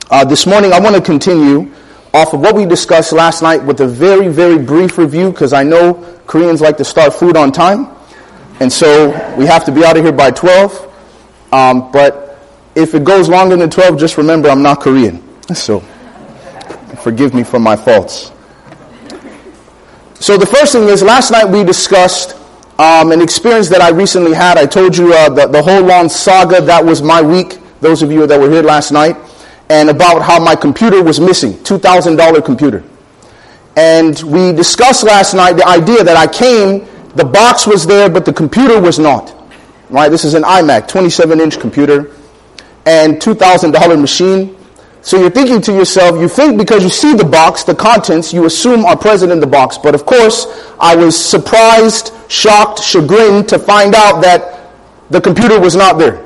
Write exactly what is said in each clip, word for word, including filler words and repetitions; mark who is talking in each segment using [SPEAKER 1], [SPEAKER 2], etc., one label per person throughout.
[SPEAKER 1] Uh, this morning I want to continue off of what we discussed last night with a very, very brief review, because I know Koreans like to start food on time, and so we have to be out of here by twelve. Um, but if it goes longer than twelve, just remember I'm not Korean, so forgive me for my faults. So the first thing is, last night we discussed um, an experience that I recently had. I told you uh, the, the whole long saga that was my week, those of you that were here last night, and about how my computer was missing, two thousand dollars computer. And we discussed last night the idea that I came, the box was there, but the computer was not. Right? This is an iMac, twenty-seven inch computer, and two thousand dollars machine. So you're thinking to yourself, you think because you see the box, the contents, you assume are present in the box. But of course, I was surprised, shocked, chagrined to find out that the computer was not there.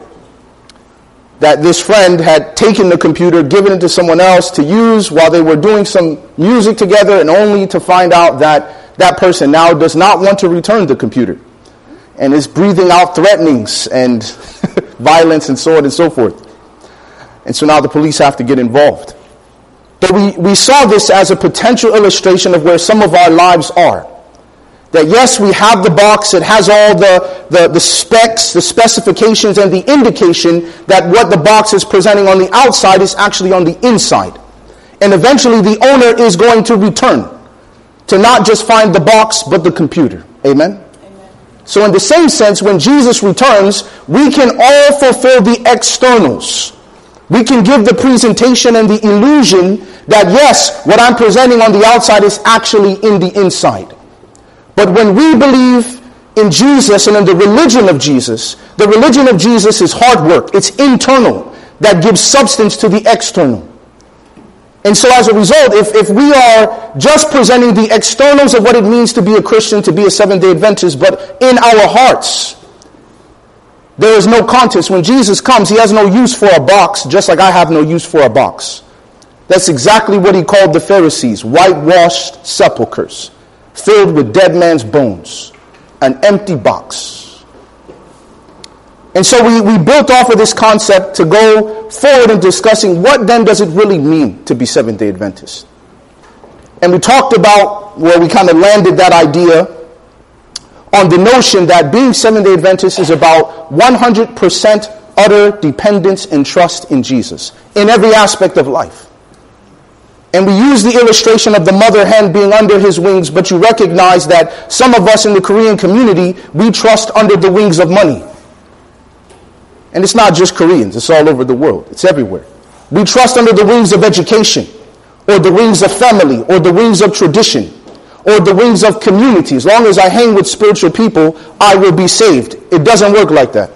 [SPEAKER 1] That this friend had taken the computer, given it to someone else to use while they were doing some music together, and only to find out that that person now does not want to return the computer and is breathing out threatenings and violence and so on and so forth. And so now the police have to get involved. But we, we saw this as a potential illustration of where some of our lives are. That yes, we have the box, it has all the, the, the specs, the specifications, and the indication that what the box is presenting on the outside is actually on the inside. And eventually the owner is going to return to not just find the box, but the computer. Amen? Amen. So in the same sense, when Jesus returns, we can all fulfill the externals. We can give the presentation and the illusion that yes, what I'm presenting on the outside is actually in the inside. But when we believe in Jesus and in the religion of Jesus, the religion of Jesus is hard work. It's internal that gives substance to the external. And so as a result, if, if we are just presenting the externals of what it means to be a Christian, to be a Seventh-day Adventist, but in our hearts, there is no contents. When Jesus comes, he has no use for a box, just like I have no use for a box. That's exactly what he called the Pharisees, whitewashed sepulchres, filled with dead man's bones, an empty box. And so we, we built off of this concept to go forward in discussing what then does it really mean to be Seventh-day Adventist. And we talked about where we kind of landed that idea on the notion that being Seventh-day Adventist is about one hundred percent utter dependence and trust in Jesus in every aspect of life. And we use the illustration of the mother hen being under his wings, but you recognize that some of us in the Korean community, we trust under the wings of money. And it's not just Koreans, it's all over the world. It's everywhere. We trust under the wings of education, or the wings of family, or the wings of tradition, or the wings of community. As long as I hang with spiritual people, I will be saved. It doesn't work like that.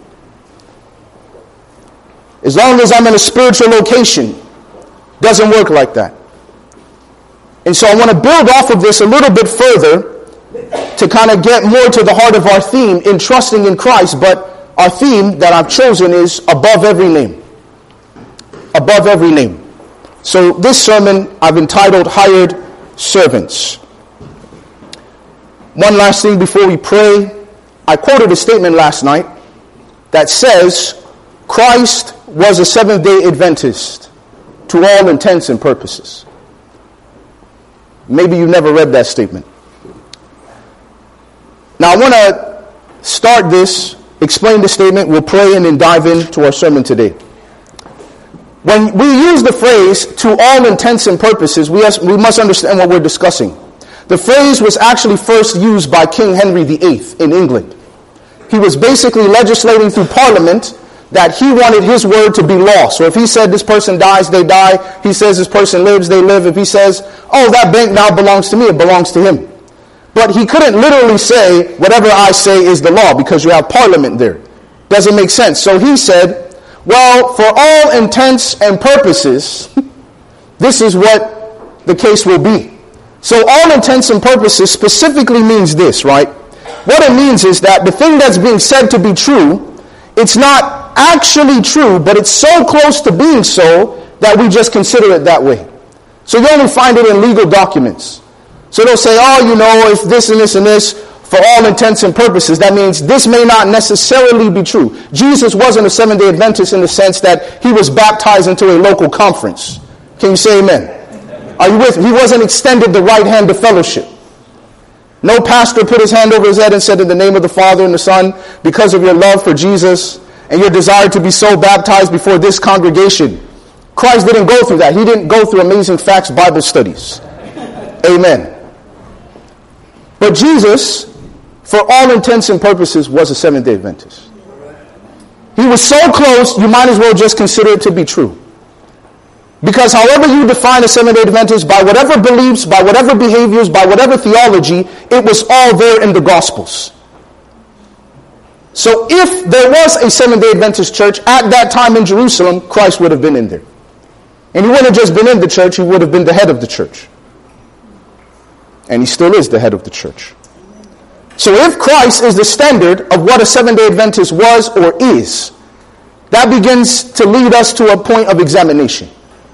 [SPEAKER 1] As long as I'm in a spiritual location, doesn't work like that. And so I want to build off of this a little bit further to kind of get more to the heart of our theme in trusting in Christ. But our theme that I've chosen is above every name. Above every name. So this sermon I've entitled Hired Servants. One last thing before we pray. I quoted a statement last night that says Christ was a Seventh-day Adventist to all intents and purposes. Maybe you've never read that statement. Now I want to start this, explain the statement, we'll pray and then dive into our sermon today. When we use the phrase to all intents and purposes, we, has, we must understand what we're discussing. The phrase was actually first used by King Henry the Eighth in England. He was basically legislating through Parliament that he wanted his word to be law. So if he said this person dies, they die. He says this person lives, they live. If he says, oh, that bank now belongs to me, it belongs to him. But he couldn't literally say, whatever I say is the law, because you have Parliament there. Doesn't make sense. So he said, well, for all intents and purposes, this is what the case will be. So all intents and purposes specifically means this, right? What it means is that the thing that's being said to be true, it's not actually true, but it's so close to being so that we just consider it that way. So you only find it in legal documents. So they'll say, oh, you know, if this and this and this, for all intents and purposes. That means this may not necessarily be true. Jesus wasn't a Seventh-day Adventist in the sense that he was baptized into a local conference. Can you say amen? Are you with me? He wasn't extended the right hand of fellowship. No pastor put his hand over his head and said, in the name of the Father and the Son, because of your love for Jesus and your desire to be so baptized before this congregation. Christ didn't go through that. He didn't go through Amazing Facts Bible studies. Amen. But Jesus, for all intents and purposes, was a Seventh-day Adventist. He was so close, you might as well just consider it to be true. Because however you define a Seventh-day Adventist, by whatever beliefs, by whatever behaviors, by whatever theology, it was all there in the Gospels. So if there was a Seventh-day Adventist church at that time in Jerusalem, Christ would have been in there. And he wouldn't have just been in the church, he would have been the head of the church. And he still is the head of the church. So if Christ is the standard of what a Seventh-day Adventist was or is, that begins to lead us to a point of examination.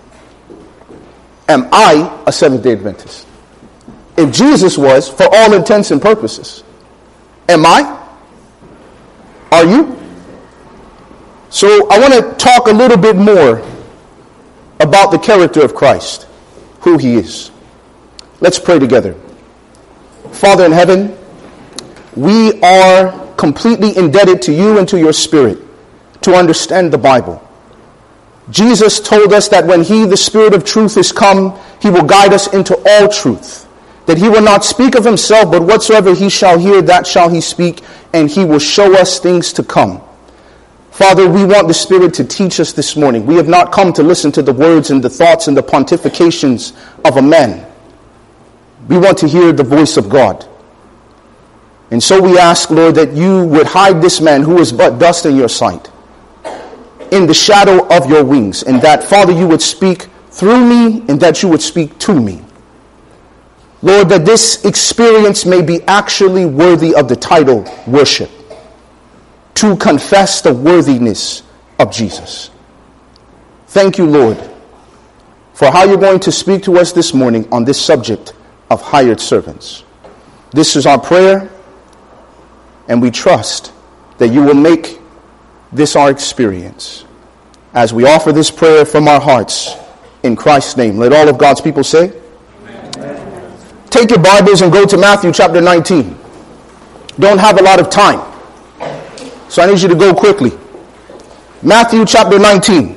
[SPEAKER 1] Am I a Seventh-day Adventist? If Jesus was, for all intents and purposes, am I? Are you? So I want to talk a little bit more about the character of Christ, who he is. Let's pray together. Father in heaven, we are completely indebted to you and to your Spirit to understand the Bible. Jesus told us that when he, the Spirit of truth, is come, he will guide us into all truth. That he will not speak of himself, but whatsoever he shall hear, that shall he speak, and he will show us things to come. Father, we want the Spirit to teach us this morning. We have not come to listen to the words and the thoughts and the pontifications of a man. We want to hear the voice of God. And so we ask, Lord, that you would hide this man who is but dust in your sight in the shadow of your wings, and that, Father, you would speak through me and that you would speak to me. Lord, that this experience may be actually worthy of the title worship, to confess the worthiness of Jesus. Thank you, Lord, for how you're going to speak to us this morning on this subject of hired servants. This is our prayer, and we trust that you will make this our experience as we offer this prayer from our hearts in Christ's name. Let all of God's people say, amen. Take your Bibles and go to Matthew chapter nineteen. Don't have a lot of time, so I need you to go quickly. Matthew chapter nineteen.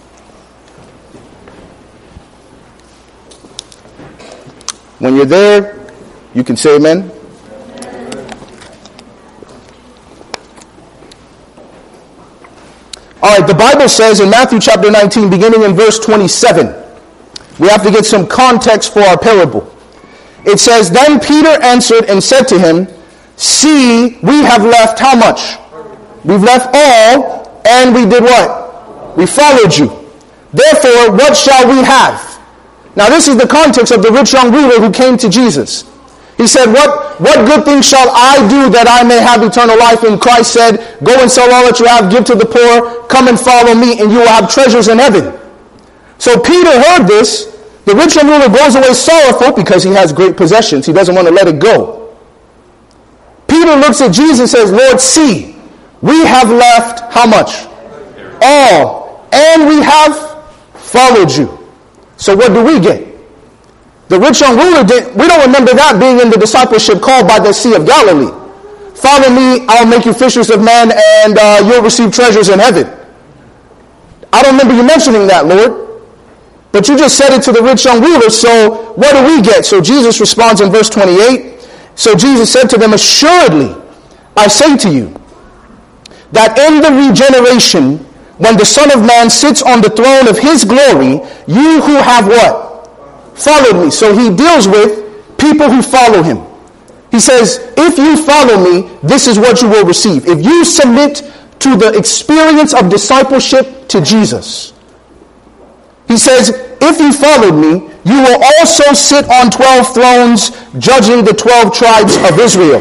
[SPEAKER 1] When you're there, you can say amen. All right, the Bible says in Matthew chapter nineteen, beginning in verse twenty-seven, we have to get some context for our parable. It says, then Peter answered and said to him, see, we have left how much? We've left all, and we did what? We followed you. Therefore, what shall we have? Now this is the context of the rich young ruler who came to Jesus. He said, what, what good thing shall I do that I may have eternal life? And Christ said, go and sell all that you have, give to the poor, come and follow me, and you will have treasures in heaven. So Peter heard this. The rich young ruler goes away sorrowful because he has great possessions. He doesn't want to let it go. Peter looks at Jesus and says, Lord, see, we have left how much? All. And we have followed you. So what do we get? The rich young ruler, did, we don't remember that being in the discipleship call by the Sea of Galilee. Follow me, I'll make you fishers of men, and uh, you'll receive treasures in heaven. I don't remember you mentioning that, Lord. But you just said it to the rich young ruler, so what do we get? So Jesus responds in verse twenty-eight. So Jesus said to them, assuredly, I say to you, that in the regeneration, when the Son of Man sits on the throne of his glory, you who have what? Followed me. So he deals with people who follow him. He says, if you follow me, this is what you will receive. If you submit to the experience of discipleship to Jesus. He says, if you followed me, you will also sit on twelve thrones, judging the twelve tribes of Israel.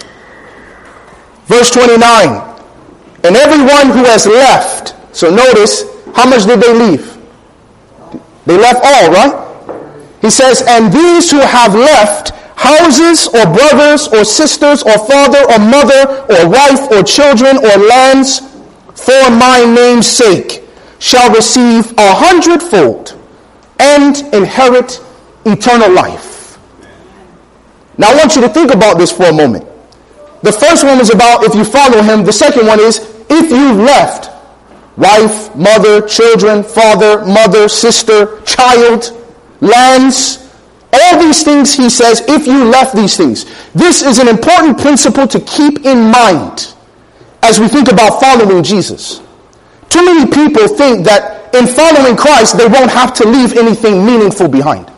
[SPEAKER 1] Verse twenty-nine. And everyone who has left. So notice, how much did they leave? They left all, right? He says, and these who have left houses or brothers or sisters or father or mother or wife or children or lands for my name's sake shall receive a hundredfold and inherit eternal life. Now I want you to think about this for a moment. The first one is about if you follow him. The second one is if you left wife, mother, children, father, mother, sister, child, lands, all these things, he says, if you left these things. This is an important principle to keep in mind as we think about following Jesus. Too many people think that in following Christ, they won't have to leave anything meaningful behind.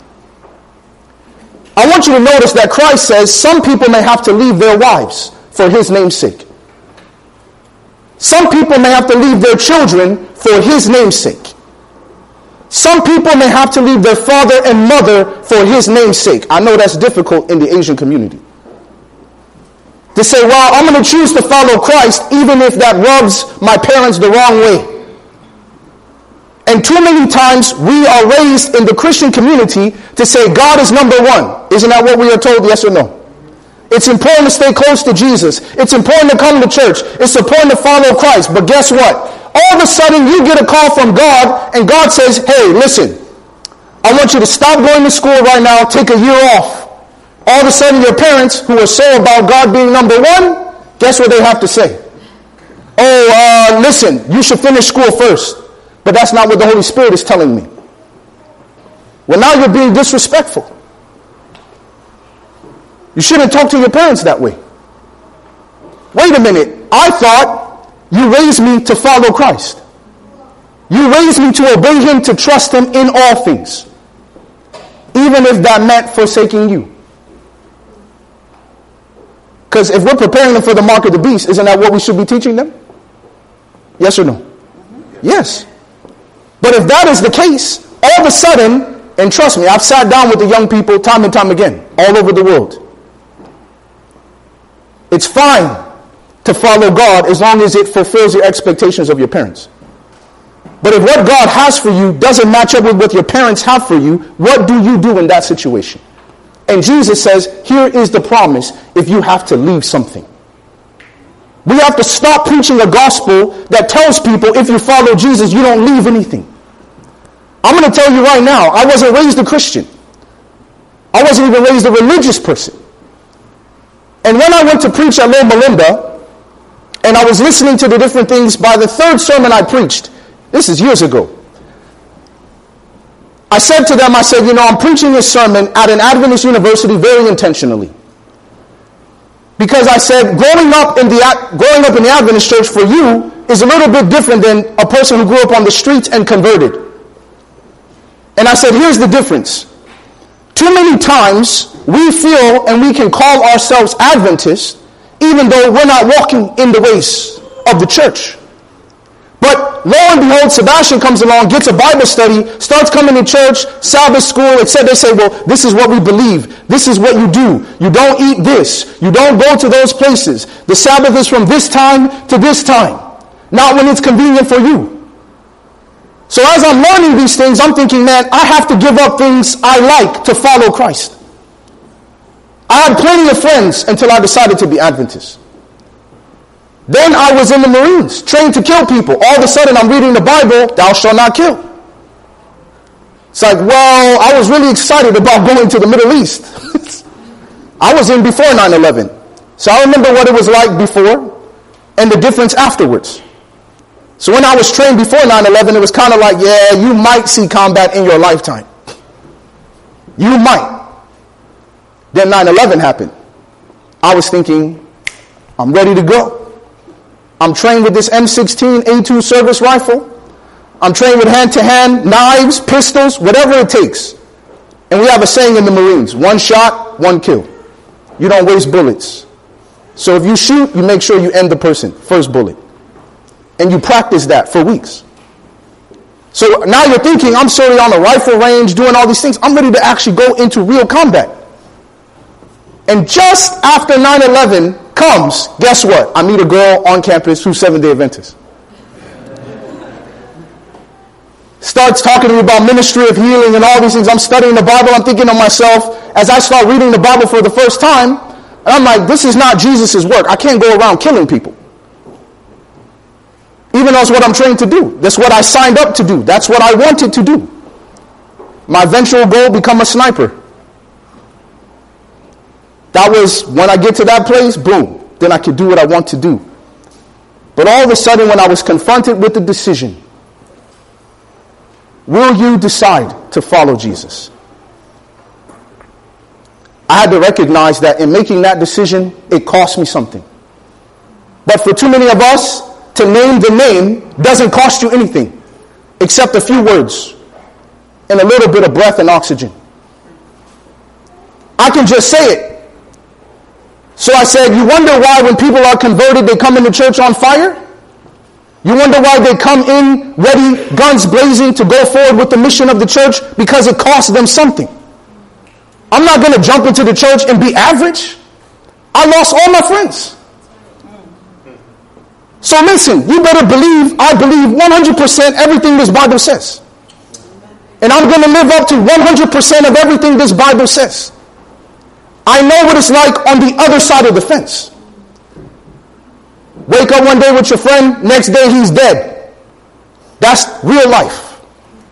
[SPEAKER 1] I want you to notice that Christ says some people may have to leave their wives for his name's sake. Some people may have to leave their children for his name's sake. Some people may have to leave their father and mother for his name's sake. I know that's difficult in the Asian community. To say, well, I'm going to choose to follow Christ even if that rubs my parents the wrong way. And too many times we are raised in the Christian community to say God is number one. Isn't that what we are told, yes or no? It's important to stay close to Jesus. It's important to come to church. It's important to follow Christ. But guess what? All of a sudden you get a call from God and God says, hey, listen, I want you to stop going to school right now, take a year off. All of a sudden your parents, who are so about God being number one, guess what they have to say? Oh, uh, listen, you should finish school first. But that's not what the Holy Spirit is telling me. Well, now you're being disrespectful. You shouldn't talk to your parents that way. Wait a minute. I thought you raised me to follow Christ. You raised me to obey him, to trust him in all things. Even if that meant forsaking you. Because if we're preparing them for the mark of the beast, isn't that what we should be teaching them? Yes or no? Yes. But if that is the case, all of a sudden, and trust me, I've sat down with the young people time and time again, all over the world. It's fine to follow God as long as it fulfills your expectations of your parents. But if what God has for you doesn't match up with what your parents have for you, what do you do in that situation? And Jesus says, here is the promise if you have to leave something. We have to stop preaching a gospel that tells people if you follow Jesus, you don't leave anything. I'm going to tell you right now, I wasn't raised a Christian. I wasn't even raised a religious person. And when I went to preach at Loma Linda, and I was listening to the different things, by the third sermon I preached, this is years ago, I said to them, I said, you know, I'm preaching this sermon at an Adventist university very intentionally. Because I said, growing up in the growing up in the Adventist church for you is a little bit different than a person who grew up on the streets and converted. And I said, here's the difference. Too many times we feel and we can call ourselves Adventists even though we're not walking in the ways of the church. But lo and behold, Sebastian comes along, gets a Bible study, starts coming to church, Sabbath school, et cetera. They say, well, this is what we believe. This is what you do. You don't eat this. You don't go to those places. The Sabbath is from this time to this time. Not when it's convenient for you. So as I'm learning these things, I'm thinking, man, I have to give up things I like to follow Christ. I had plenty of friends until I decided to be Adventist. Then I was in the Marines, trained to kill people. All of a sudden I'm reading the Bible, thou shalt not kill. It's like, well, I was really excited about going to the Middle East. I was in before nine eleven. So I remember what it was like before and the difference afterwards. So when I was trained before nine eleven, it was kind of like, yeah, you might see combat in your lifetime. You might. Then nine eleven happened. I was thinking, I'm ready to go. I'm trained with this M sixteen A two service rifle. I'm trained with hand-to-hand, knives, pistols, whatever it takes. And we have a saying in the Marines, one shot, one kill. You don't waste bullets. So if you shoot, you make sure you end the person, first bullet. And you practice that for weeks. So now you're thinking, I'm sorry on a rifle range, doing all these things. I'm ready to actually go into real combat. And just after nine eleven comes, guess what? I meet a girl on campus who's Seventh-day Adventist. Starts talking to me about ministry of healing and all these things. I'm studying the Bible. I'm thinking to myself, as I start reading the Bible for the first time, and I'm like, this is not Jesus' work. I can't go around killing people. Even though it's what I'm trained to do. That's what I signed up to do. That's what I wanted to do. My eventual goal, become a sniper. That was, when I get to that place, boom, then I could do what I want to do. But all of a sudden, when I was confronted with the decision, will you decide to follow Jesus? I had to recognize that in making that decision, it cost me something. But for too many of us, to name the name doesn't cost you anything except a few words and a little bit of breath and oxygen. I can just say it. So I said, you wonder why when people are converted, they come into church on fire? You wonder why they come in ready, guns blazing, to go forward with the mission of the church? Because it costs them something. I'm not going to jump into the church and be average. I lost all my friends. So listen, you better believe, I believe one hundred percent everything this Bible says. And I'm going to live up to one hundred percent of everything this Bible says. I know what it's like on the other side of the fence. Wake up one day with your friend, next day he's dead. That's real life.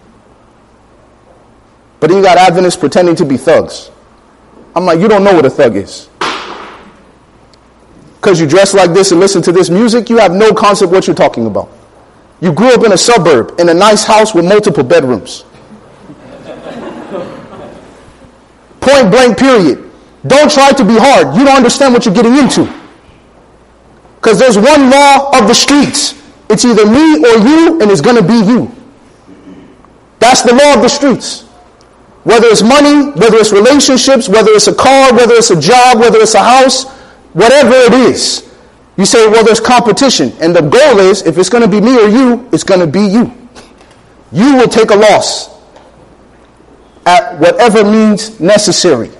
[SPEAKER 1] But then you got Adventists pretending to be thugs. I'm like, you don't know what a thug is. Because you dress like this and listen to this music, you have no concept what you're talking about. You grew up in a suburb, in a nice house with multiple bedrooms. Point blank, period. Don't try to be hard. You don't understand what you're getting into. Because there's one law of the streets. It's either me or you, and it's going to be you. That's the law of the streets. Whether it's money, whether it's relationships, whether it's a car, whether it's a job, whether it's a house, whatever it is, you say, well, there's competition. And the goal is, if it's going to be me or you, it's going to be you. You will take a loss at whatever means necessary.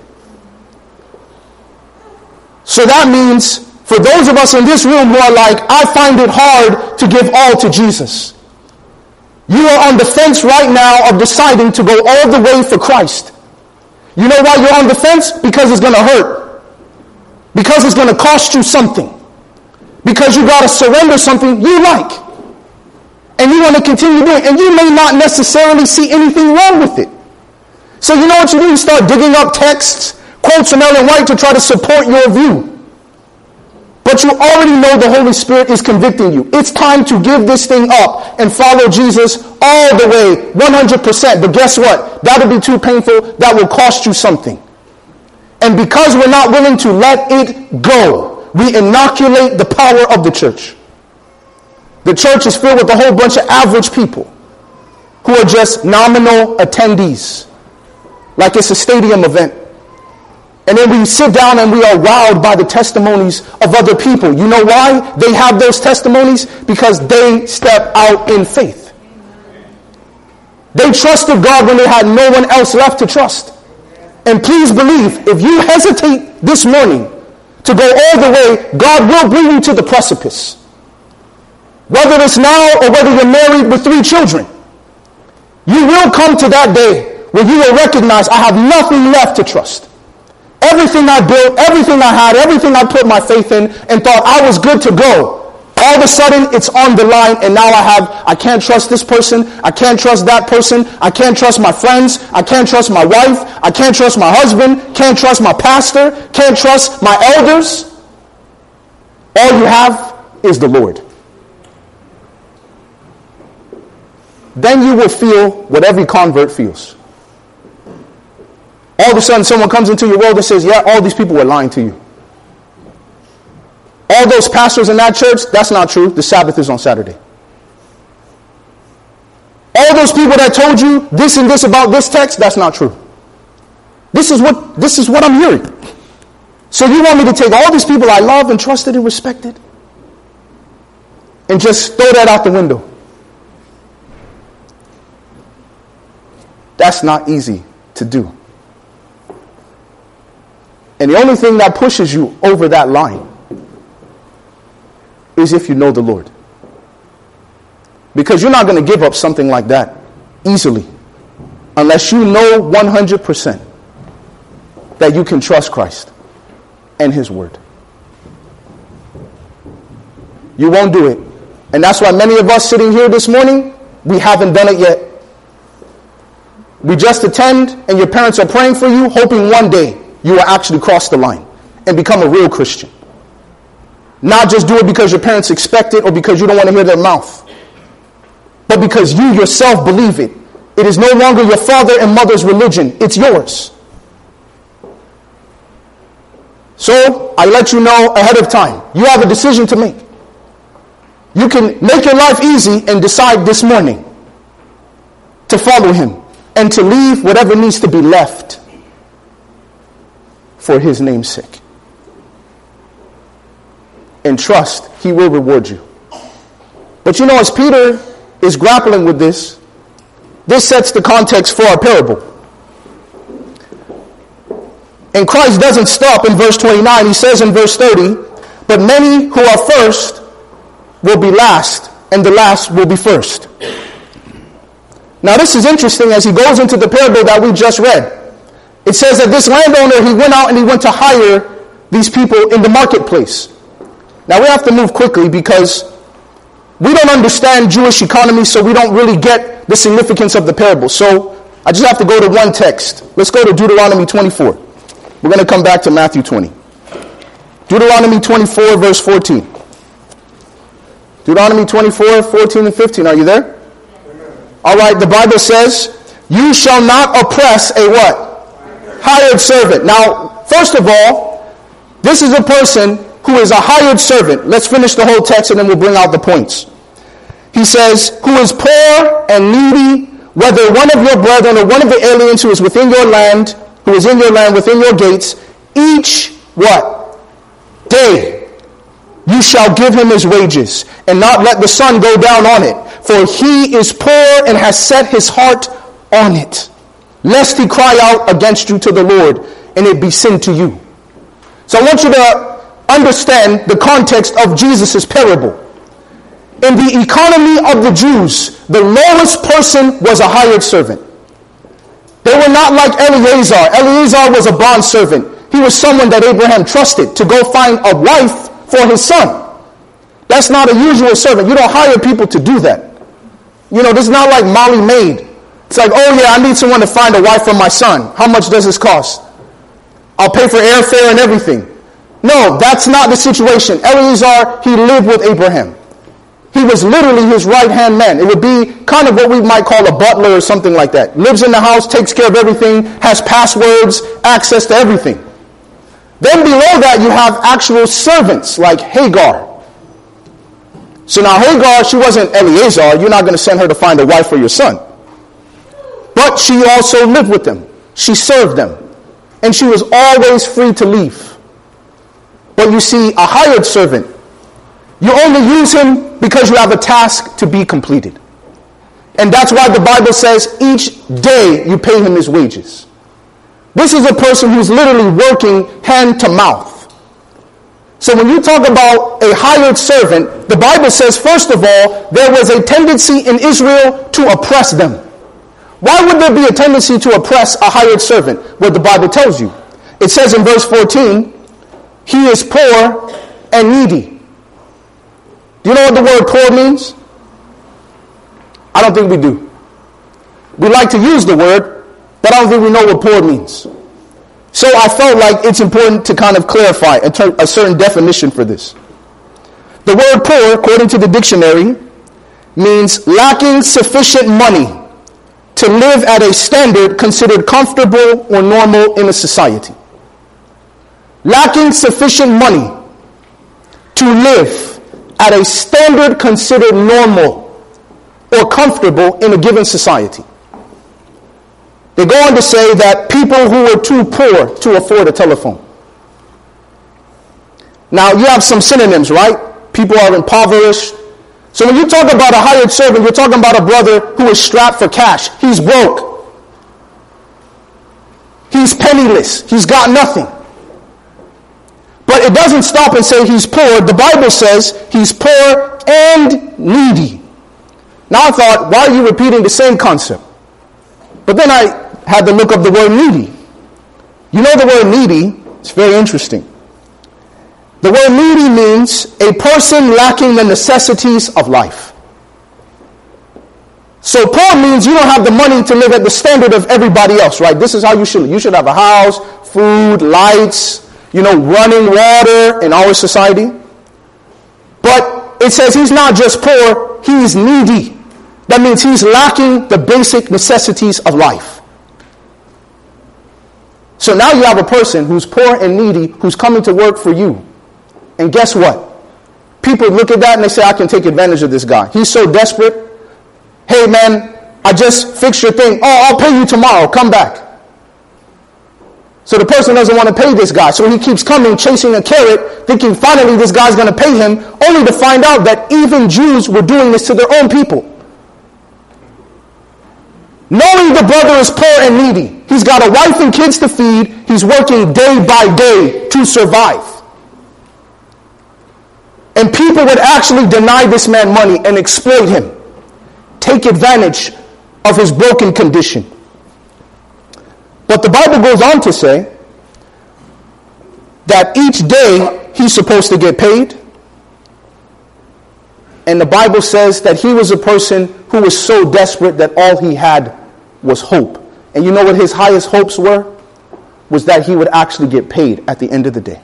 [SPEAKER 1] So that means, for those of us in this room who are like, I find it hard to give all to Jesus. You are on the fence right now of deciding to go all the way for Christ. You know why you're on the fence? Because it's going to hurt. Because it's going to cost you something. Because you got to surrender something you like. And you want to continue doing it. And you may not necessarily see anything wrong with it. So you know what you do? You start digging up texts, quotes from Ellen White to try to support your view. But you already know the Holy Spirit is convicting you. It's time to give this thing up and follow Jesus all the way, one hundred percent. But guess what? That'll be too painful. That will cost you something. And because we're not willing to let it go, we inoculate the power of the church. The church is filled with a whole bunch of average people who are just nominal attendees, like it's a stadium event. And then we sit down and we are wowed by the testimonies of other people. You know why they have those testimonies? Because they step out in faith. They trusted God when they had no one else left to trust. And please believe, if you hesitate this morning to go all the way, God will bring you to the precipice. Whether it's now or whether you're married with three children, you will come to that day where you will recognize, I have nothing left to trust. Everything I built, everything I had, everything I put my faith in and thought I was good to go, all of a sudden it's on the line, and now I have, I can't trust this person, I can't trust that person, I can't trust my friends, I can't trust my wife, I can't trust my husband, can't trust my pastor, can't trust my elders. All you have is the Lord. Then you will feel what every convert feels. All of a sudden someone comes into your world and says, yeah, all these people were lying to you. All those pastors in that church, that's not true. The Sabbath is on Saturday. All those people that told you this and this about this text, that's not true. This is what, this is what I'm hearing. So you want me to take all these people I love and trusted and respected and just throw that out the window? That's not easy to do. And the only thing that pushes you over that line is if you know the Lord. Because you're not going to give up something like that easily unless you know one hundred percent that you can trust Christ and his word. You won't do it. And that's why many of us sitting here this morning, we haven't done it yet. We just attend and your parents are praying for you, hoping one day you will actually cross the line and become a real Christian. Not just do it because your parents expect it or because you don't want to hear their mouth, but because you yourself believe it. It is no longer your father and mother's religion. It's yours. So, I let you know ahead of time. You have a decision to make. You can make your life easy and decide this morning to follow him and to leave whatever needs to be left for his name's sake. And trust he will reward you. But you know, as Peter is grappling with this, this sets the context for our parable. And Christ doesn't stop in verse twenty-nine. He says in verse thirty, but many who are first will be last, and the last will be first. Now this is interesting as he goes into the parable that we just read. It says that this landowner, he went out and he went to hire these people in the marketplace. Now we have to move quickly because we don't understand Jewish economy, so we don't really get the significance of the parable. So I just have to go to one text. Let's go to Deuteronomy twenty-four. We're going to come back to Matthew twenty. Deuteronomy twenty-four, verse fourteen. Deuteronomy twenty-four, fourteen and fifteen. Are you there? All right, the Bible says, you shall not oppress a what? Hired servant. Now, first of all, this is a person who is a hired servant. Let's finish the whole text and then we'll bring out the points. He says, who is poor and needy, whether one of your brethren or one of the aliens who is within your land, who is in your land within your gates, each what? Day you shall give him his wages, and not let the sun go down on it. For he is poor and has set his heart on it, lest he cry out against you to the Lord, and it be sin to you. So I want you to understand the context of Jesus' parable. In the economy of the Jews, the lowest person was a hired servant. They were not like Eleazar. Eleazar was a bondservant. He was someone that Abraham trusted to go find a wife for his son. That's not a usual servant. You don't hire people to do that. You know, this is not like Molly Maid. It's like, oh yeah, I need someone to find a wife for my son. How much does this cost? I'll pay for airfare and everything. No, that's not the situation. Eleazar, he lived with Abraham. He was literally his right-hand man. It would be kind of what we might call a butler or something like that. Lives in the house, takes care of everything, has passwords, access to everything. Then below that you have actual servants like Hagar. So now Hagar, she wasn't Eleazar. You're not going to send her to find a wife for your son. But she also lived with them. She served them. And she was always free to leave. But you see, a hired servant, you only use him because you have a task to be completed. And that's why the Bible says each day you pay him his wages. This is a person who's literally working hand to mouth. So when you talk about a hired servant, the Bible says, first of all, there was a tendency in Israel to oppress them. Why would there be a tendency to oppress a hired servant? What the Bible tells you. It says in verse fourteen, he is poor and needy. Do you know what the word poor means? I don't think we do. We like to use the word, but I don't think we know what poor means. So I felt like it's important to kind of clarify a, ter- a certain definition for this. The word poor, according to the dictionary, means lacking sufficient money to live at a standard considered comfortable or normal in a society. Lacking sufficient money to live at a standard considered normal or comfortable in a given society. They go on to say that people who are too poor to afford a telephone. Now, you have some synonyms, right? People are impoverished. So when you talk about a hired servant, you're talking about a brother who is strapped for cash. He's broke. He's penniless. He's got nothing. But it doesn't stop and say he's poor. The Bible says he's poor and needy. Now I thought, why are you repeating the same concept? But then I had to look up the word needy. You know the word needy? It's very interesting. The word needy means a person lacking the necessities of life. So poor means you don't have the money to live at the standard of everybody else, right? This is how you should live. You should have a house, food, lights, you know, running water in our society. But it says he's not just poor, he's needy. That means he's lacking the basic necessities of life. So now you have a person who's poor and needy who's coming to work for you. And guess what? People look at that and they say, I can take advantage of this guy. He's so desperate. Hey man, I just fixed your thing. Oh, I'll pay you tomorrow. Come back. So the person doesn't want to pay this guy. So he keeps coming, chasing a carrot, thinking finally this guy's going to pay him, only to find out that even Jews were doing this to their own people. Knowing the brother is poor and needy, he's got a wife and kids to feed, he's working day by day to survive. And people would actually deny this man money and exploit him, take advantage of his broken condition. But the Bible goes on to say that each day he's supposed to get paid. And the Bible says that he was a person who was so desperate that all he had was hope. And you know what his highest hopes were? Was that he would actually get paid at the end of the day.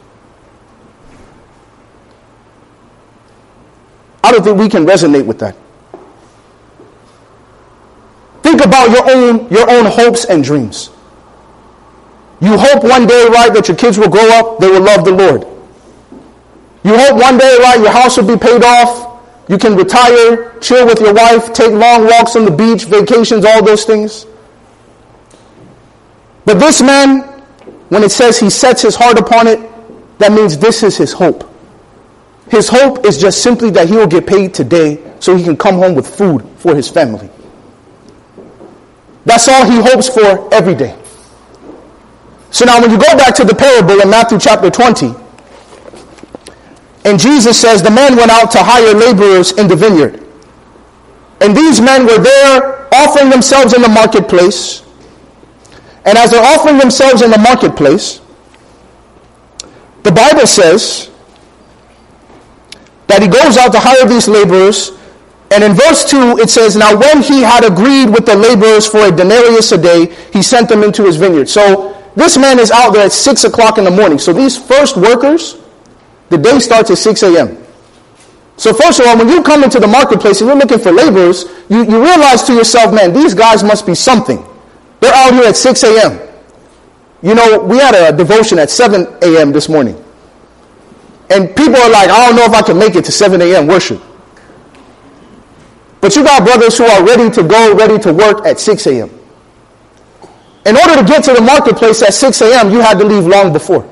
[SPEAKER 1] I don't think we can resonate with that. Think about your own, your own hopes and dreams. You hope one day, right, that your kids will grow up, they will love the Lord. You hope one day, right, your house will be paid off, you can retire, chill with your wife, take long walks on the beach, vacations, all those things. But this man, when it says he sets his heart upon it, that means this is his hope. His hope is just simply that he will get paid today so he can come home with food for his family. That's all he hopes for every day. So now when you go back to the parable in Matthew chapter twenty, and Jesus says the man went out to hire laborers in the vineyard. And these men were there offering themselves in the marketplace. And as they're offering themselves in the marketplace, the Bible says that he goes out to hire these laborers. And in verse two, it says, now when he had agreed with the laborers for a denarius a day, he sent them into his vineyard. So this man is out there at six o'clock in the morning. So these first workers, the day starts at six a.m. So first of all, when you come into the marketplace and you're looking for laborers, you, you realize to yourself, man, these guys must be something. They're out here at six a.m. You know, we had a devotion at seven a.m. this morning. And people are like, I don't know if I can make it to seven a.m. worship. But you got brothers who are ready to go, ready to work at six a.m. In order to get to the marketplace at six a.m., you had to leave long before.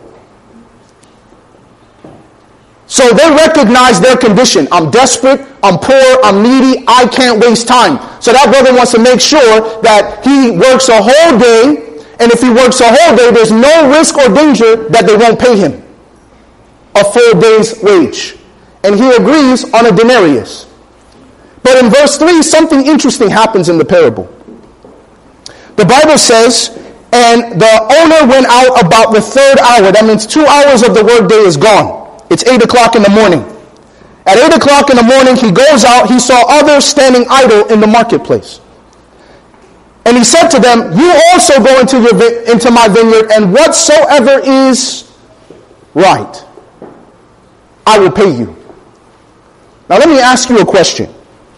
[SPEAKER 1] So they recognize their condition. I'm desperate, I'm poor, I'm needy, I can't waste time. So that brother wants to make sure that he works a whole day, and if he works a whole day, there's no risk or danger that they won't pay him a full day's wage. And he agrees on a denarius. But in verse three, something interesting happens in the parable. The Bible says, and the owner went out about the third hour. That means two hours of the workday is gone. It's eight o'clock in the morning. At eight o'clock in the morning, he goes out. He saw others standing idle in the marketplace. And he said to them, you also go into, your vi- into my vineyard, and whatsoever is right, I will pay you. Now let me ask you a question.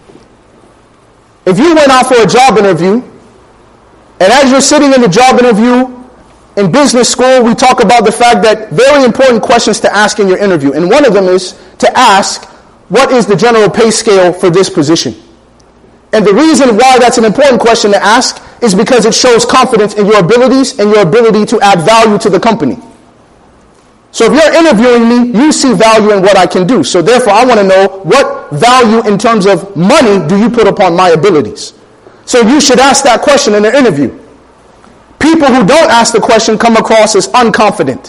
[SPEAKER 1] If you went out for a job interview, and as you're sitting in the job interview, in business school, we talk about the fact that very important questions to ask in your interview. And one of them is to ask, what is the general pay scale for this position? And the reason why that's an important question to ask is because it shows confidence in your abilities and your ability to add value to the company. So if you're interviewing me, you see value in what I can do. So therefore, I want to know what value in terms of money do you put upon my abilities? So you should ask that question in an interview. People who don't ask the question come across as unconfident.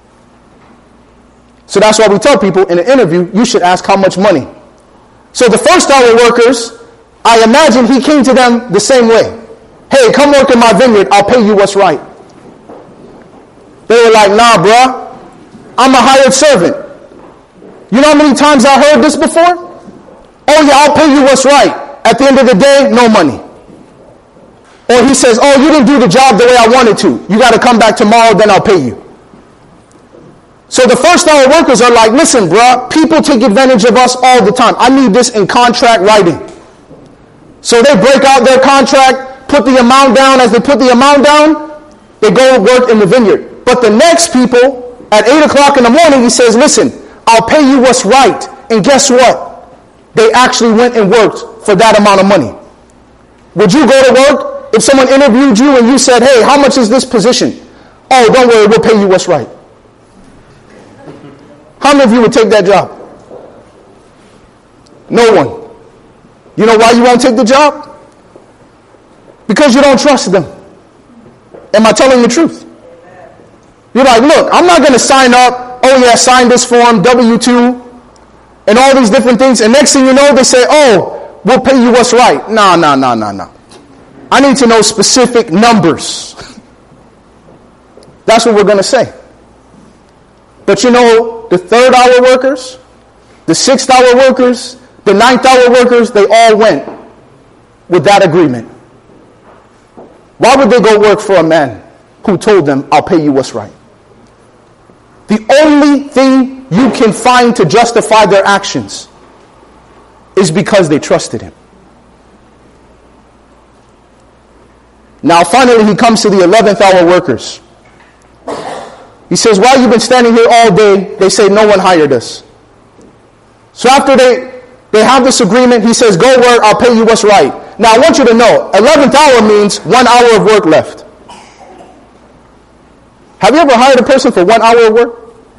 [SPEAKER 1] So that's why we tell people in an interview, you should ask how much money. So the first hour workers, I imagine he came to them the same way. Hey, come work in my vineyard, I'll pay you what's right. They were like, nah, bruh, I'm a hired servant. You know how many times I heard this before? Oh yeah, I'll pay you what's right. At the end of the day, no money. Or he says, oh, you didn't do the job the way I wanted to. You got to come back tomorrow, then I'll pay you. So the first hour workers are like, listen, bruh, people take advantage of us all the time. I need this in contract writing. So they break out their contract, put the amount down. As they put the amount down, they go work in the vineyard. But the next people, at eight o'clock in the morning, he says, listen, I'll pay you what's right. And guess what? They actually went and worked for that amount of money. Would you go to work if someone interviewed you and you said, hey, how much is this position? Oh, don't worry, we'll pay you what's right. How many of you would take that job? No one. You know why you won't take the job? Because you don't trust them. Am I telling the truth? You're like, look, I'm not going to sign up. Oh yeah, sign this form, W two, and all these different things. And next thing you know, they say, oh, we'll pay you what's right. No, no, no, no, no. I need to know specific numbers. That's what we're going to say. But you know, the third hour workers, the sixth hour workers, the ninth hour workers, they all went with that agreement. Why would they go work for a man who told them, I'll pay you what's right? The only thing you can find to justify their actions is because they trusted him. Now finally he comes to the eleventh hour workers. He says, why have you been standing here all day? They say, no one hired us. So after they, they have this agreement, he says, go work, I'll pay you what's right. Now I want you to know, eleventh hour means one hour of work left. Have you ever hired a person for one hour of work?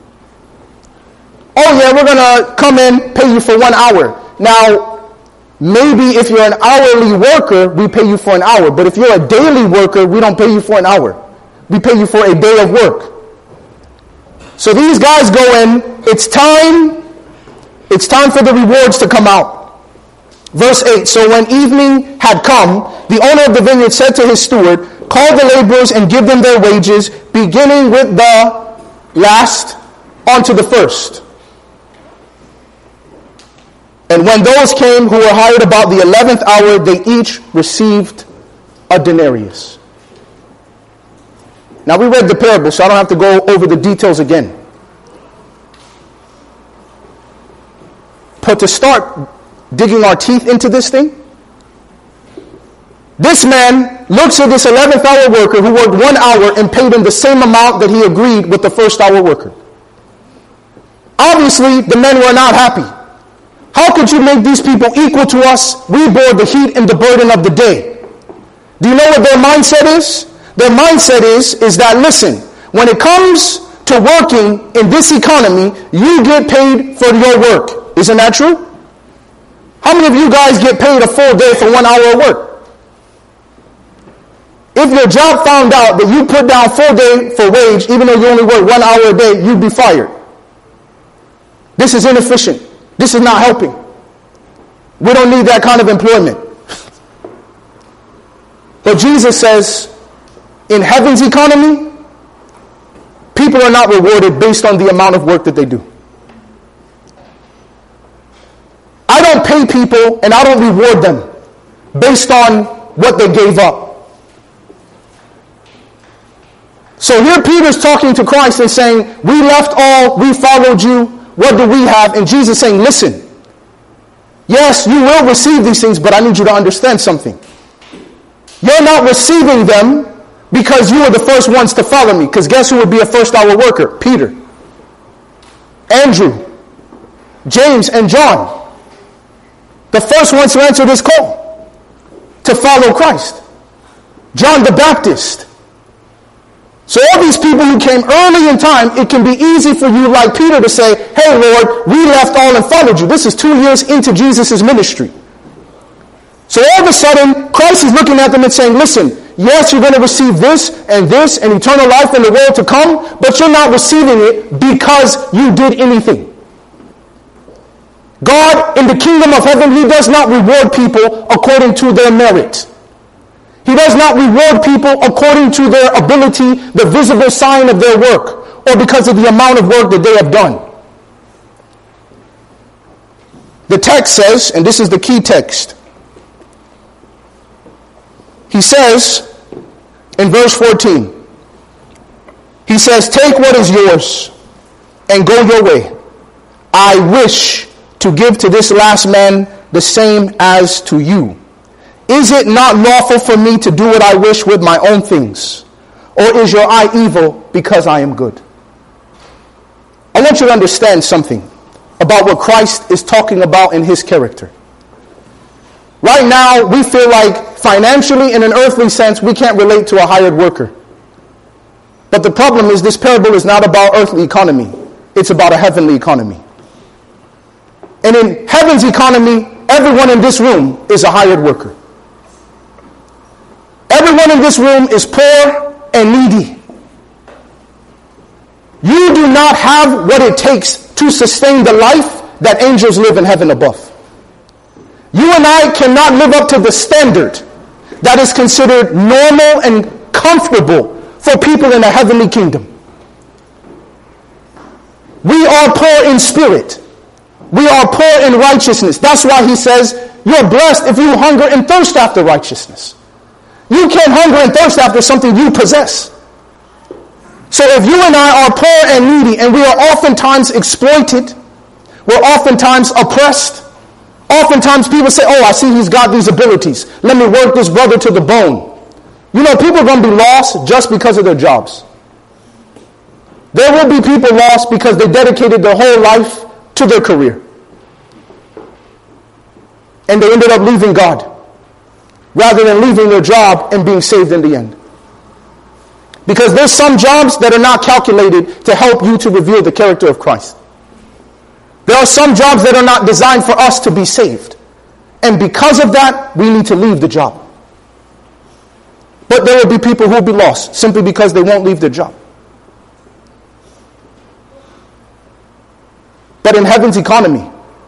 [SPEAKER 1] Oh yeah, we're going to come in, pay you for one hour. Now, maybe if you're an hourly worker, we pay you for an hour. But if you're a daily worker, we don't pay you for an hour. We pay you for a day of work. So these guys go in, it's time, it's time for the rewards to come out. Verse eight, so when evening had come, the owner of the vineyard said to his steward, call the laborers and give them their wages, beginning with the last onto the first. And when those came who were hired about the eleventh hour, they each received a denarius. Now we read the parable, so I don't have to go over the details again. But to start digging our teeth into this thing, this man looks at this eleventh hour worker who worked one hour and paid him the same amount that he agreed with the first hour worker. Obviously, the men were not happy. How could you make these people equal to us? We bore the heat and the burden of the day. Do you know what their mindset is? Their mindset is, is that, listen, when it comes to working in this economy, you get paid for your work. Isn't that true? How many of you guys get paid a full day for one hour of work? If your job found out that you put down full day for wage, even though you only work one hour a day, you'd be fired. This is inefficient. This is not helping. We don't need that kind of employment. But Jesus says, in heaven's economy, people are not rewarded based on the amount of work that they do. I don't pay people and I don't reward them based on what they gave up. So here Peter's talking to Christ and saying, we left all, we followed you, what do we have? And Jesus saying, listen, yes, you will receive these things, but I need you to understand something. You're not receiving them because you were the first ones to follow me. Because guess who would be a first hour worker? Peter, Andrew, James, and John. The first ones to answer this call to follow Christ. John the Baptist. So all these people who came early in time, it can be easy for you like Peter to say, hey Lord, we left all and followed you. This is two years into Jesus' ministry. So all of a sudden, Christ is looking at them and saying, listen, yes, you're going to receive this and this and eternal life in the world to come, but you're not receiving it because you did anything. God, in the kingdom of heaven, he does not reward people according to their merit. He does not reward people according to their ability, the visible sign of their work, or because of the amount of work that they have done. The text says, and this is the key text, he says in verse fourteen, he says, take what is yours and go your way. I wish to give to this last man the same as to you. Is it not lawful for me to do what I wish with my own things? Or is your eye evil because I am good? I want you to understand something about what Christ is talking about in his character. Right now, we feel like financially, in an earthly sense, we can't relate to a hired worker. But the problem is, this parable is not about earthly economy. It's about a heavenly economy. And in heaven's economy, everyone in this room is a hired worker. Everyone in this room is poor and needy. You do not have what it takes to sustain the life that angels live in heaven above. You and I cannot live up to the standard that is considered normal and comfortable for people in a heavenly kingdom. We are poor in spirit. We are poor in righteousness. That's why he says, you're blessed if you hunger and thirst after righteousness. You can't hunger and thirst after something you possess. So if you and I are poor and needy, and we are oftentimes exploited, we're oftentimes oppressed, oftentimes people say, oh, I see he's got these abilities. Let me work this brother to the bone. You know, people are going to be lost just because of their jobs. There will be people lost because they dedicated their whole life to their career. And they ended up leaving God, rather than leaving their job and being saved in the end. Because there's some jobs that are not calculated to help you to reveal the character of Christ. There are some jobs that are not designed for us to be saved. And because of that, we need to leave the job. But there will be people who will be lost simply because they won't leave their job. But in heaven's economy,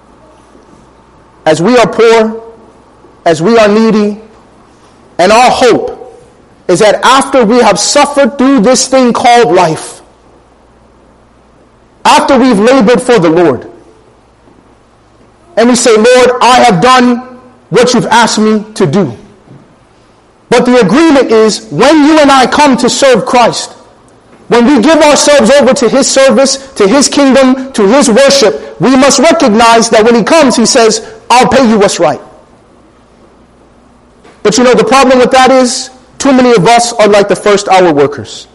[SPEAKER 1] as we are poor, as we are needy, and our hope is that after we have suffered through this thing called life, after we've labored for the Lord, and we say, Lord, I have done what you've asked me to do. But the agreement is, when you and I come to serve Christ, when we give ourselves over to his service, to his kingdom, to his worship, we must recognize that when he comes, he says, I'll pay you what's right. But you know, the problem with that is, too many of us are like the first hour workers.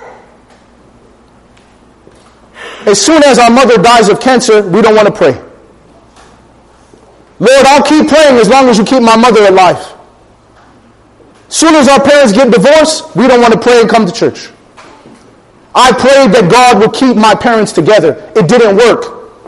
[SPEAKER 1] As soon as our mother dies of cancer, we don't want to pray. Lord, I'll keep praying as long as you keep my mother alive. As soon as our parents get divorced, we don't want to pray and come to church. I prayed that God would keep my parents together. It didn't work.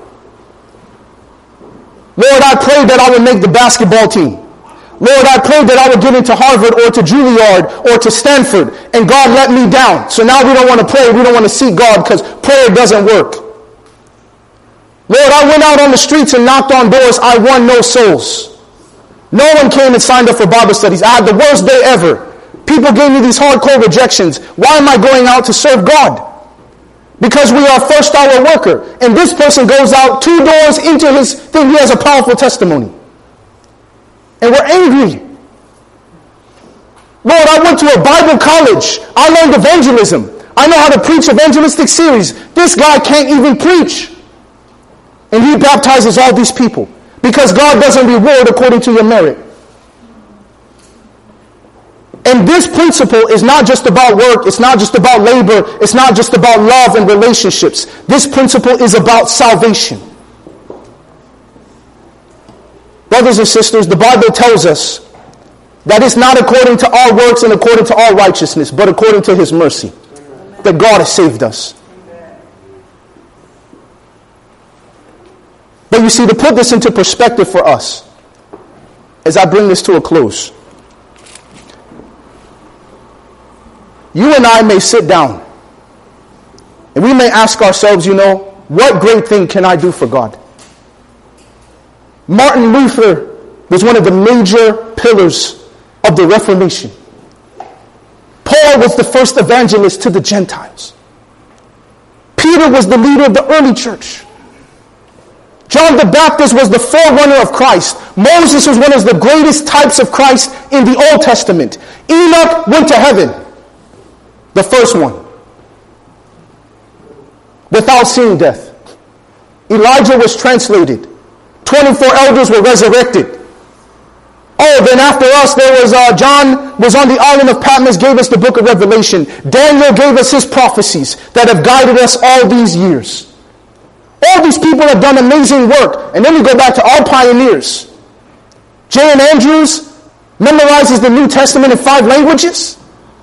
[SPEAKER 1] Lord, I prayed that I would make the basketball team. Lord, I prayed that I would get into Harvard or to Juilliard or to Stanford, and God let me down. So now we don't want to pray. We don't want to seek God because prayer doesn't work. Lord, I went out on the streets and knocked on doors. I won no souls. No one came and signed up for Bible studies. I had the worst day ever. People gave me these hardcore rejections. Why am I going out to serve God? Because we are first hour worker. And this person goes out two doors into his thing. He has a powerful testimony. And we're angry. Lord, I went to a Bible college. I learned evangelism. I know how to preach evangelistic series. This guy can't even preach. And he baptizes all these people. Because God doesn't reward according to your merit. And this principle is not just about work. It's not just about labor. It's not just about love and relationships. This principle is about salvation. Brothers and sisters, the Bible tells us that it's not according to our works and according to our righteousness, but according to his mercy, that God has saved us. But you see, to put this into perspective for us, as I bring this to a close, you and I may sit down and we may ask ourselves, you know, what great thing can I do for God? Martin Luther was one of the major pillars of the Reformation. Paul was the first evangelist to the Gentiles. Peter was the leader of the early church. John the Baptist was the forerunner of Christ. Moses was one of the greatest types of Christ in the Old Testament. Enoch went to heaven, the first one, without seeing death. Elijah was translated. twenty-four elders were resurrected. Oh, then after us, there was uh, John was on the island of Patmos, gave us the book of Revelation. Daniel gave us his prophecies that have guided us all these years. All these people have done amazing work. And then we go back to our pioneers. J N Andrews memorizes the New Testament in five languages.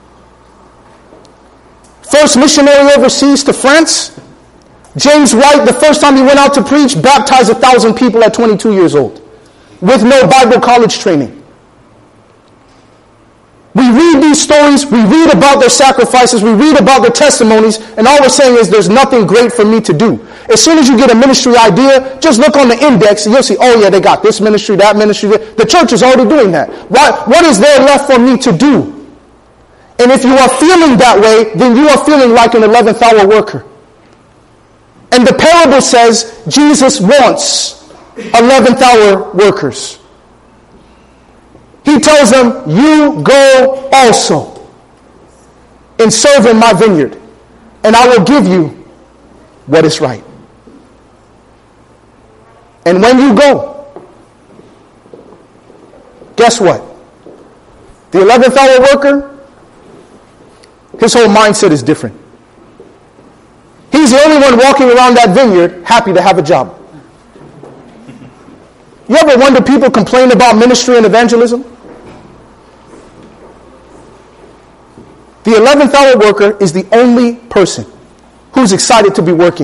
[SPEAKER 1] First missionary overseas to France. James White, the first time he went out to preach, baptized a thousand people at twenty-two years old with no Bible college training. We read these stories, we read about their sacrifices, we read about their testimonies, and all we're saying is there's nothing great for me to do. As soon as you get a ministry idea, just look on the index and you'll see, oh yeah, they got this ministry, that ministry. The church is already doing that. What, what is there left for me to do? And if you are feeling that way, then you are feeling like an eleventh hour worker. And the parable says Jesus wants eleventh hour workers. He tells them, you go also and serve in my vineyard, and I will give you what is right. And when you go, guess what? The eleventh hour worker, his whole mindset is different. He's the only one walking around that vineyard happy to have a job. You ever wonder people complain about ministry and evangelism? The eleventh hour worker is the only person who's excited to be working.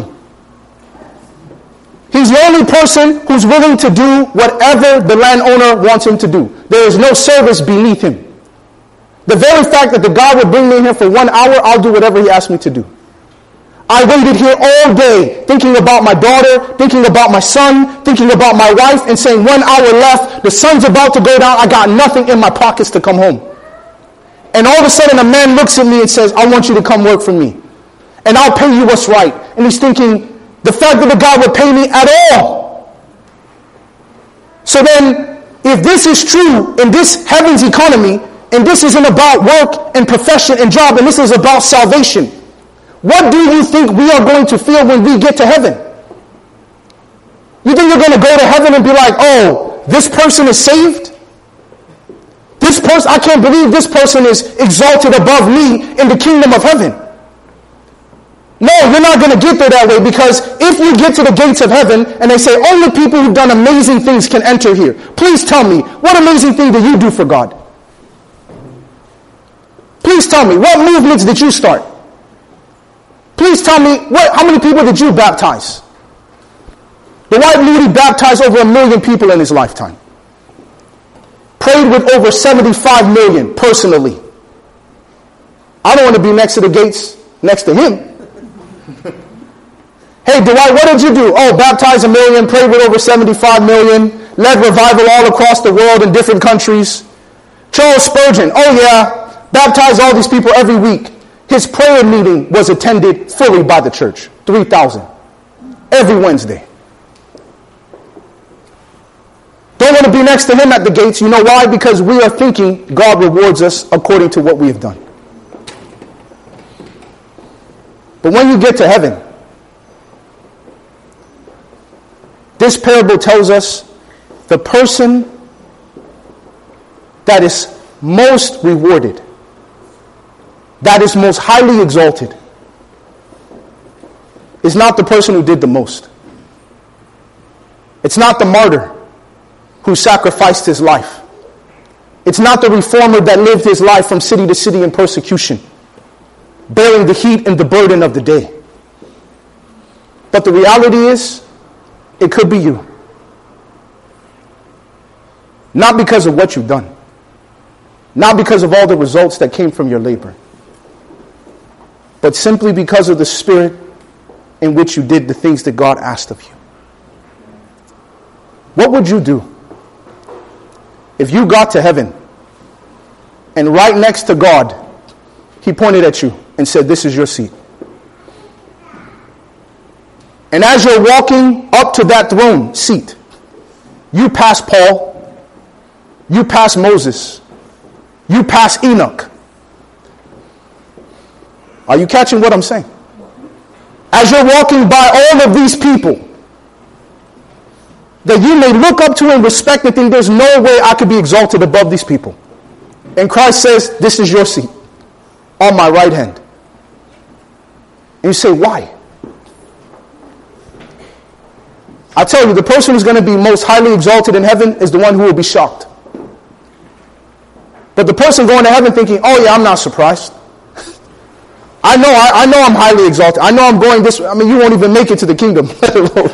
[SPEAKER 1] He's the only person who's willing to do whatever the landowner wants him to do. There is no service beneath him. The very fact that the God would bring me here for one hour, I'll do whatever he asks me to do. I waited here all day thinking about my daughter, thinking about my son, thinking about my wife, and saying one hour left, the sun's about to go down, I got nothing in my pockets to come home. And all of a sudden a man looks at me and says, I want you to come work for me. And I'll pay you what's right. And he's thinking, the fact that the God would pay me at all. So then, if this is true in this heaven's economy, and this isn't about work and profession and job, and this is about salvation, what do you think we are going to feel when we get to heaven? You think you're going to go to heaven and be like, oh, this person is saved? This person, I can't believe this person is exalted above me in the kingdom of heaven. No, you're not going to get there that way, because if you get to the gates of heaven and they say only people who've done amazing things can enter here, please tell me, what amazing thing did you do for God? Please tell me, what movements did you start? Please tell me, what, how many people did you baptize? Dwight Moody baptized over a million people in his lifetime. Prayed with over seventy-five million personally. I don't want to be next to the gates next to him. Hey, Dwight, what did you do? Oh, baptized a million, prayed with over seventy-five million, led revival all across the world in different countries. Charles Spurgeon, oh yeah, baptized all these people every week. His prayer meeting was attended fully by the church, three thousand, every Wednesday. Don't want to be next to him at the gates. You know why? Because we are thinking God rewards us according to what we have done. But when you get to heaven, this parable tells us the person that is most rewarded, that is most highly exalted, is not the person who did the most. It's not the martyr who sacrificed his life. It's not the reformer that lived his life from city to city in persecution, bearing the heat and the burden of the day. But the reality is, it could be you. Not because of what you've done. Not because of all the results that came from your labor. But simply because of the spirit in which you did the things that God asked of you. What would you do if you got to heaven and right next to God He pointed at you and said, this is your seat. And as you're walking up to that throne seat, you pass Paul, you pass Moses, you pass Enoch. Are you catching what I'm saying? As you're walking by all of these people that you may look up to and respect and think there's no way I could be exalted above these people. And Christ says, this is your seat on my right hand. And you say, why? I tell you, the person who's going to be most highly exalted in heaven is the one who will be shocked. But the person going to heaven thinking, oh yeah, I'm not surprised. I know, I, I know I'm highly exalted. I know I'm going this way. I mean, you won't even make it to the kingdom, let alone.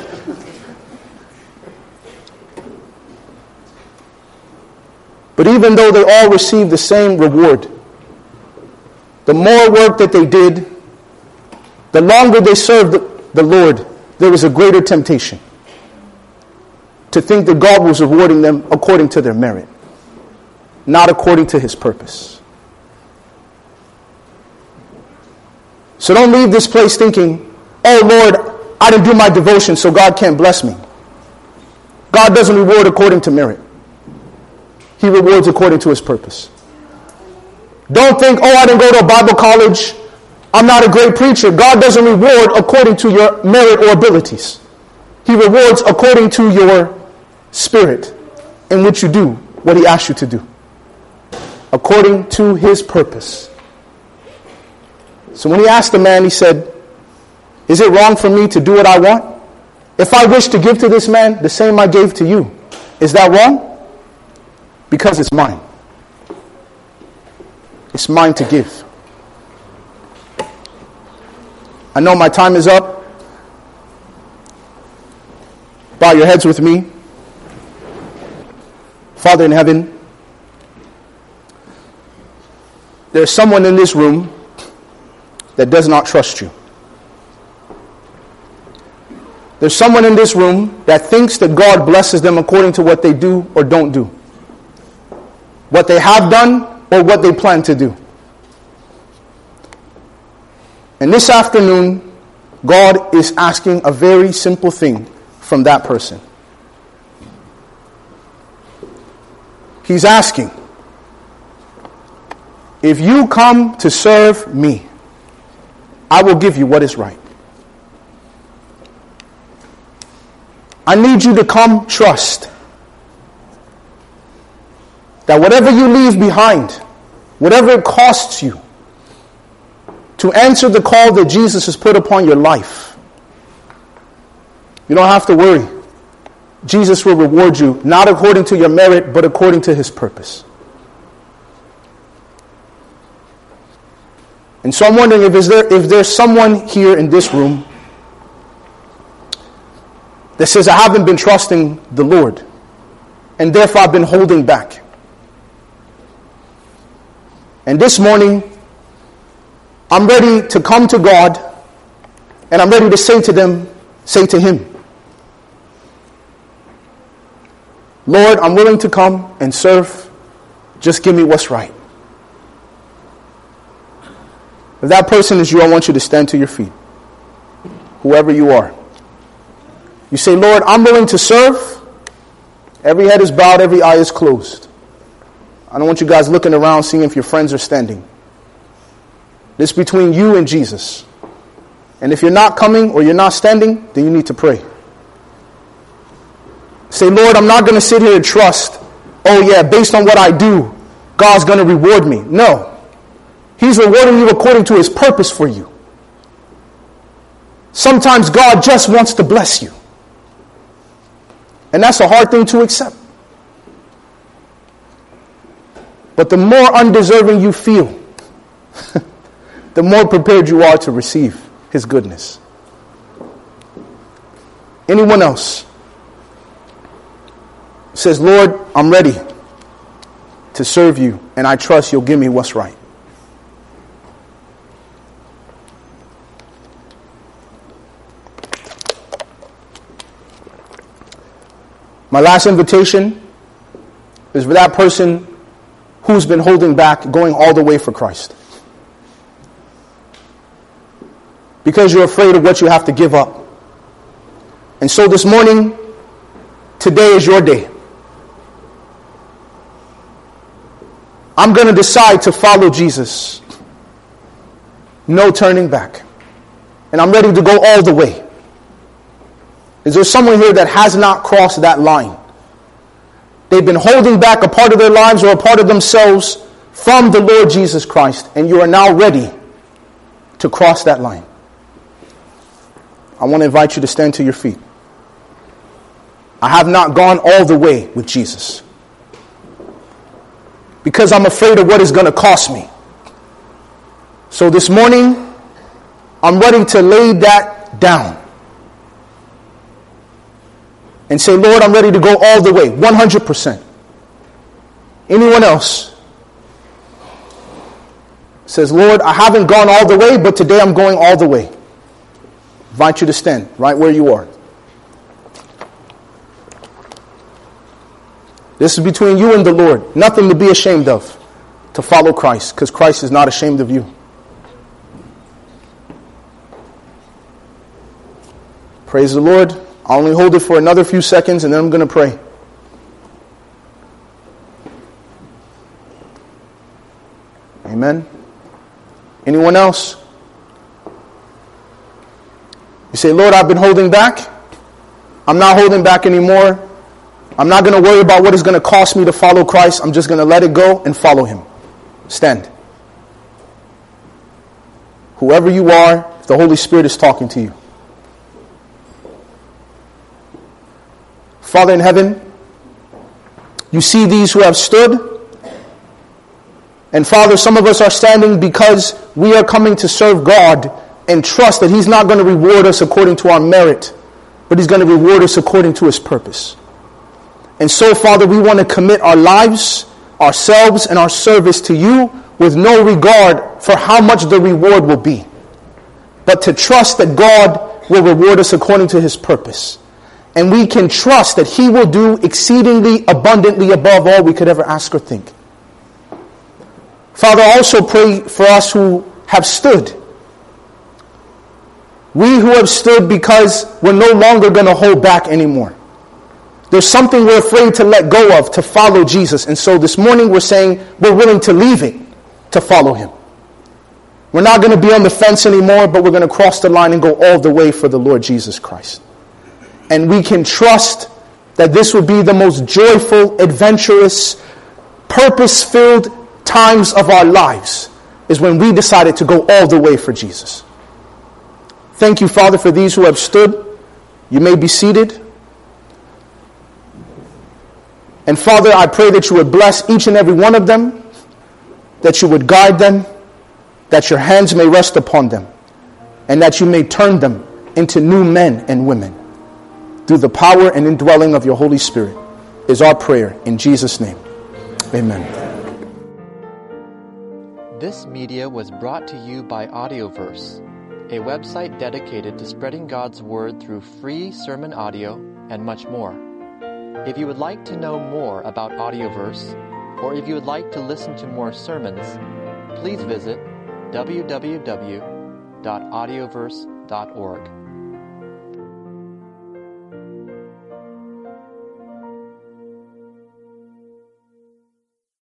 [SPEAKER 1] But even though they all received the same reward, the more work that they did, the longer they served the, the Lord, there was a greater temptation to think that God was rewarding them according to their merit, not according to his purpose. So don't leave this place thinking, oh Lord, I didn't do my devotion, so God can't bless me. God doesn't reward according to merit. He rewards according to his purpose. Don't think, oh, I didn't go to a Bible college, I'm not a great preacher. God doesn't reward according to your merit or abilities. He rewards according to your spirit in which you do what he asks you to do, according to his purpose. So when he asked the man, he said, is it wrong for me to do what I want? If I wish to give to this man the same I gave to you, is that wrong? Because it's mine. It's mine to give. I know my time is up. Bow your heads with me. Father in heaven, there's someone in this room that does not trust you. There's someone in this room that thinks that God blesses them according to what they do or don't do, what they have done or what they plan to do. And this afternoon, God is asking a very simple thing from that person. He's asking, if you come to serve me, I will give you what is right. I need you to come trust that whatever you leave behind, whatever it costs you to answer the call that Jesus has put upon your life, you don't have to worry. Jesus will reward you, not according to your merit, but according to his purpose. And so I'm wondering if, is there, if there's someone here in this room that says, I haven't been trusting the Lord, and therefore I've been holding back. And this morning, I'm ready to come to God, and I'm ready to say to them, say to him, Lord, I'm willing to come and serve. Just give me what's right. If that person is you, I want you to stand to your feet. Whoever you are. You say, Lord, I'm willing to serve. Every head is bowed, every eye is closed. I don't want you guys looking around seeing if your friends are standing. This is between you and Jesus. And if you're not coming or you're not standing, then you need to pray. Say, Lord, I'm not going to sit here and trust, oh yeah, based on what I do, God's going to reward me. No. He's rewarding you according to his purpose for you. Sometimes God just wants to bless you. And that's a hard thing to accept. But the more undeserving you feel, the more prepared you are to receive his goodness. Anyone else says, Lord, I'm ready to serve you, and I trust you'll give me what's right. My last invitation is for that person who's been holding back, going all the way for Christ. because you're afraid of what you have to give up. And so this morning, today is your day. I'm going to decide to follow Jesus. No turning back. And I'm ready to go all the way. Is there someone here that has not crossed that line? They've been holding back a part of their lives or a part of themselves from the Lord Jesus Christ, and you are now ready to cross that line. I want to invite you to stand to your feet. I have not gone all the way with Jesus because I'm afraid of what it's going to cost me. So this morning, I'm ready to lay that down and say, Lord, I'm ready to go all the way, one hundred percent. Anyone else says, Lord, I haven't gone all the way, but today I'm going all the way. I invite you to stand right where you are. This is between you and the Lord. Nothing to be ashamed of, to follow Christ, because Christ is not ashamed of you. Praise the Lord. I'll only hold it for another few seconds and then I'm going to pray. Amen. Anyone else? You say, Lord, I've been holding back. I'm not holding back anymore. I'm not going to worry about what it's going to cost me to follow Christ. I'm just going to let it go and follow Him. Stand. Whoever you are, if the Holy Spirit is talking to you. Father in heaven, you see these who have stood. And Father, some of us are standing because we are coming to serve God and trust that He's not going to reward us according to our merit, but He's going to reward us according to His purpose. And so, Father, we want to commit our lives, ourselves, and our service to you with no regard for how much the reward will be, but to trust that God will reward us according to His purpose. And we can trust that He will do exceedingly abundantly above all we could ever ask or think. Father, I also pray for us who have stood. We who have stood because we're no longer going to hold back anymore. There's something we're afraid to let go of to follow Jesus. And so this morning we're saying we're willing to leave it to follow Him. We're not going to be on the fence anymore, but we're going to cross the line and go all the way for the Lord Jesus Christ. And we can trust that this will be the most joyful, adventurous, purpose-filled times of our lives is when we decided to go all the way for Jesus. Thank you, Father, for these who have stood. You may be seated. And Father, I pray that you would bless each and every one of them, that you would guide them, that your hands may rest upon them, and that you may turn them into new men and women. Through the power and indwelling of your Holy Spirit is our prayer in Jesus' name. Amen.
[SPEAKER 2] This media was brought to you by Audioverse, a website dedicated to spreading God's Word through free sermon audio and much more. If you would like to know more about Audioverse, or if you would like to listen to more sermons, please visit w w w dot audioverse dot org.